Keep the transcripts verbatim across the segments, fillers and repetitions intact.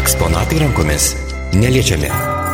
Eksponatai rankomis neliečiami.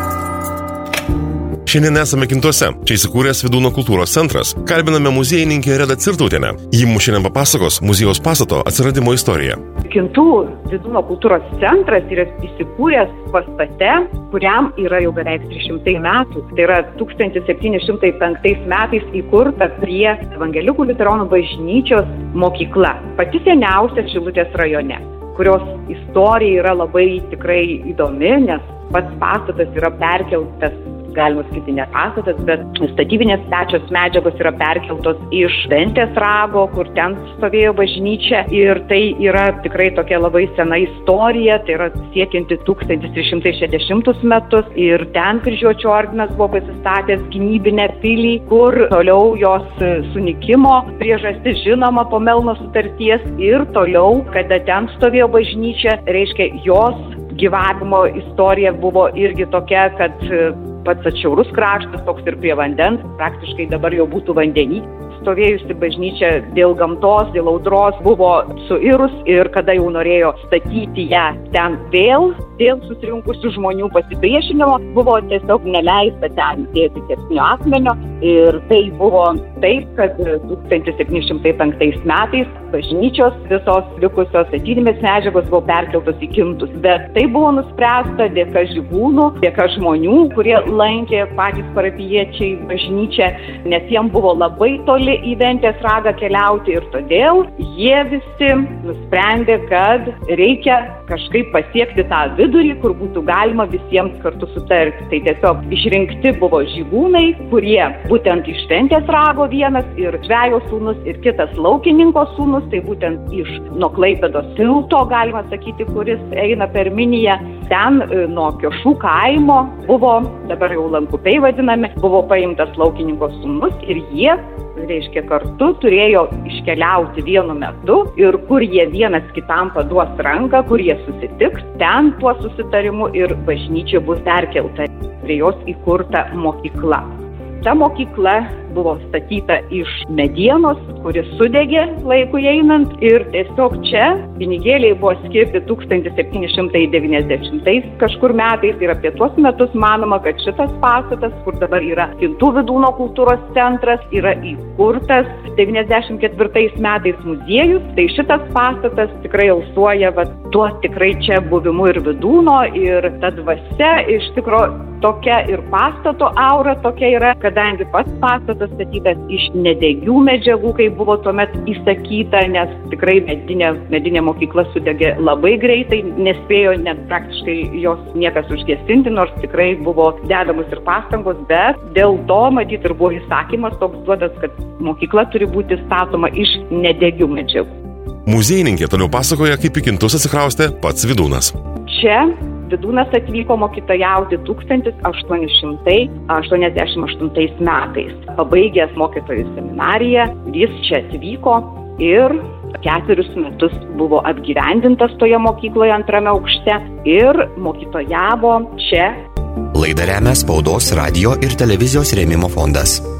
Šiandien esame Kintuose. Čia įsikūręs Vydūno kultūros centras. Kalbiname muziejininkę Redą Cirtautienę. Ji mums šiandien papasakos muziejaus pastato atsiradimo istoriją. Kintų Vydūno kultūros centras yra įsikūręs pastate, kuriam yra jau beveik trys šimtai metų. Tai yra tūkstantis septyni šimtai penktais metais įkurta prie Evangelikų liuteronų bažnyčios mokykla. Pati seniausia Šilutės rajone, kurios istorija yra labai tikrai įdomi, nes pats pastatas yra perkeltas, galima sakyti, ne pastatas, bet statybinės stačios medžiagos yra perkeltos iš Ventės rago, kur ten stovėjo bažnyčia. Ir tai yra tikrai tokia labai sena istorija, tai yra siekianti tūkstantis trys šimtai šešiasdešimtus metus. Ir ten Kryžiuočių ordinas buvo pasistatęs gynybinę pilį, kur toliau jos sunikimo priežastis žinoma po Melno sutarties. Ir toliau, kada ten stovėjo bažnyčia, reiškia, jos gyvavimo istorija buvo irgi tokia, kad pats atšiaurus kraštas, toks ir prie vandens, praktiškai dabar jau būtų vandenį. Stovėjusi bažnyčia dėl gamtos, dėl audros buvo suirus ir kada jau norėjo statyti ją ten vėl, dėl susirinkusių žmonių pasipriešinimo, buvo tiesiog neleista ten dėti kepsnio akmenio. Ir tai buvo taip, kad tūkstantis septyni šimtai penktais metais bažnyčios visos likusios statybinės medžiagos buvo perkeltos į Kintus. Bet tai buvo nuspręsta dėka žygūnų, dėka žmonių, kurie lankė patys parapijiečiai bažnyčią, nes jiems buvo labai toli į Ventės ragą keliauti ir todėl jie visi nusprendė, kad reikia kažkaip pasiekti tą vidurį, kur būtų galima visiems kartu sutarti. Tai tiesiog išrinkti buvo žygūnai, kurie būtent iš Ventės rago vienas ir žvejo sūnus ir kitas laukininko sūnus, tai būtent iš nuo Klaipėdos tilto, galima sakyti, kuris eina per Miniją. Ten nuo Kiošų kaimo buvo, dabar jau Lankupiai vadinami, buvo paimtas laukininko sūnus ir jie, reiškia, kartu turėjo iškeliauti vienu metu ir kur jie vienas kitam paduos ranką, kur jie susitiks, ten tuo susitarimu ir bažnyčia bus perkelta, prie jos įkurta mokykla. Ta mokykla buvo statyta iš medienos, kuris sudegė laikui einant ir tiesiog čia pinigėliai buvo skirti tūkstantis septyni šimtai devyniasdešimtais kažkur metais ir apie tuos metus manoma, kad šitas pastatas, kur dabar yra Kintų Vydūno kultūros centras, yra įkurtas devyniasdešimt ketvirtais metais muziejus. Tai šitas pastatas tikrai alsuoja va, tuo tikrai čia buvimu ir Vydūno ir ta dvasia iš tikro tokia ir pastato aura tokia yra, kadangi pats pastatas statytas iš nedegių medžiagų, kai buvo tuomet įsakyta, nes tikrai medinė, medinė mokykla sudegė labai greitai, nespėjo net praktiškai jos niekas užgesinti, nors tikrai buvo dedamos ir pastangos, bet dėl to, matyt, ir buvo įsakymas toks duotas, kad mokykla turi būti statoma iš nedegių medžiagų. Muziejininkė toliau pasakoja, kaip į Kintus atsikraustė pats Vydūnas. Čia Vydūnas atvyko mokytojauti tūkstantis aštuoni šimtai aštuoniasdešimt aštuntais metais. Pabaigęs mokytojų seminariją, jis čia atvyko ir ketverius metus buvo apgyvendintas toje mokykloje antrame aukšte ir mokytojavo čia. Laidą remia Spaudos, radijo ir televizijos rėmimo fondas.